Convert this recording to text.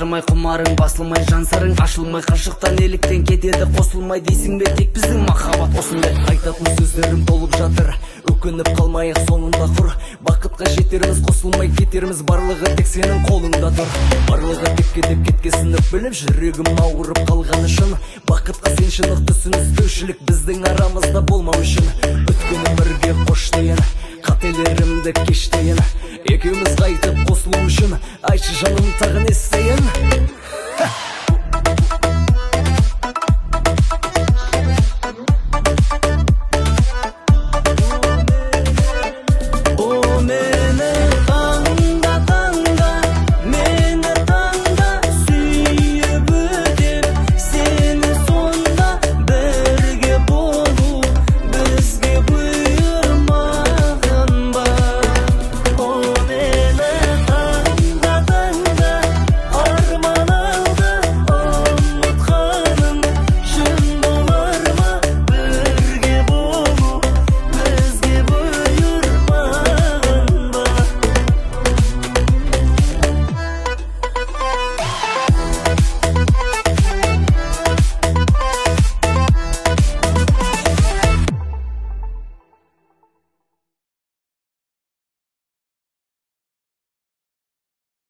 Қалдырмай құмарың, басылмай жансарың, ашылмай қашықтан еліктен кетеді қосылмай дейсің бе, тек біздің махаббат осындай. Айтатын сөздерім толып жатыр, өкініп қалмайық соңында құр. Бақытқа жетерміз, қосылмай кетерміз, барлығы тек сенің қолыңда тұр. Барлығы текке деп кеткесініп біліп, жүрегім ауырып қалғаны шын. Бақытқа сен шындық түсініспеушілік біздің арамызда болмау үшін. Өткен өмірге қош дейін, қателерімді кештейін, екеуміз қайтып қосылу үшін. Айтшы жаным тағы не істейін?